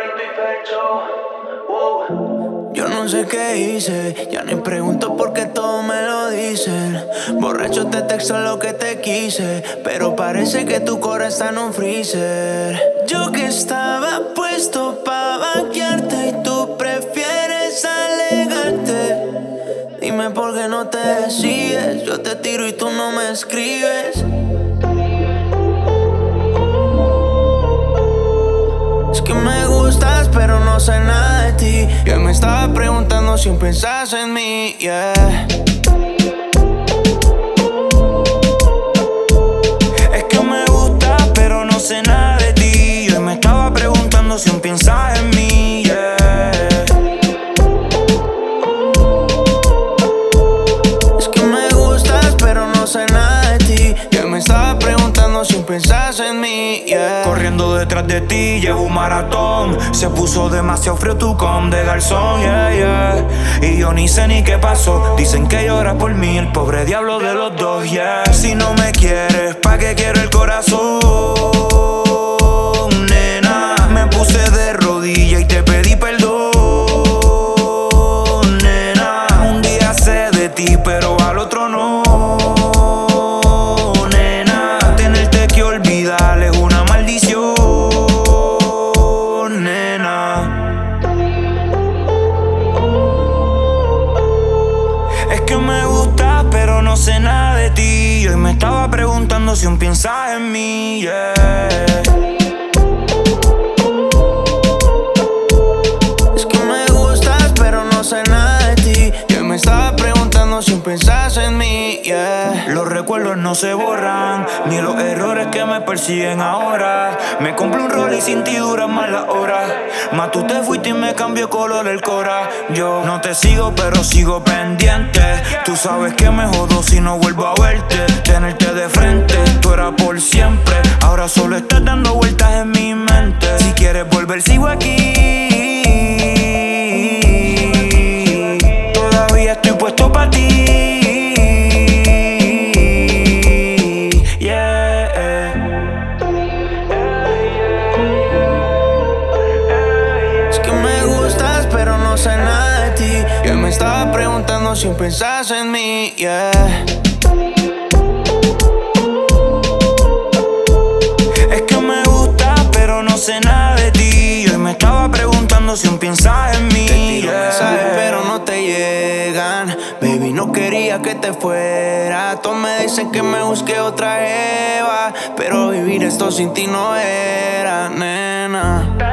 Yo no sé qué hice, ya ni pregunto porque todo me lo dicen. Borracho te texto lo que te quise, pero parece que tu corazón está en un freezer. Yo que estaba puesto pa' banquearte y tú prefieres alegarte. Dime por qué no te decides, yo te tiro y tú no me escribes. Es que me gustas, pero no sé nada de ti. Yo me estaba preguntando si pensás en mí, yeah. Es que me gustas, pero no sé nada de ti. Yo me estaba preguntando si piensas en mí, yeah. Es que me gustas, pero no sé nada de ti. Yo me estaba preguntando si pensás en mí, yeah. Corriendo detrás de ti, llevo un maratón. Se puso demasiado frío tu com de garzón, yeah, yeah. Y yo ni sé ni qué pasó. Dicen que lloras por mí, el pobre diablo de los dos, yeah. Si no me quieres, ¿pa' qué quiero el corazón? Nena, me puse de rodillas y te pedí perdón. Nena, un día sé de ti, pero al otro no. Nena, tenerte que olvidar es una maldición. Nena, es que me gusta, pero no sé nada de ti. Hoy me estaba preguntando si piensas en mí, yeah. Es que me gustas, pero no sé nada de ti. Yo me estaba preguntando si pensás en mí, yeah. Los recuerdos no se borran, ni los errores que me persiguen ahora. Me compré un rol y sin ti duran más las horas. Más tú te fuiste y me cambió color el cora. Yo no te sigo, pero sigo pendiente. Tú sabes que me jodo si no vuelvo a verte. Tenerte de frente, tú eras por siempre. Ahora solo estás dando vueltas en mi mente. Si quieres volver, sigo aquí. Todavía estoy puesto para ti. Es que me gustas, pero no sé nada de ti. Yo me estaba preguntando si pensás en mí, yeah. Es que me gusta, pero no sé nada de ti. Hoy me estaba preguntando si piensas en mí, Te tiro yeah. mensajes, pero no te llegan. Baby, no quería que te fuera. Todos me dicen que me busque otra Eva, pero vivir esto sin ti no era, nena.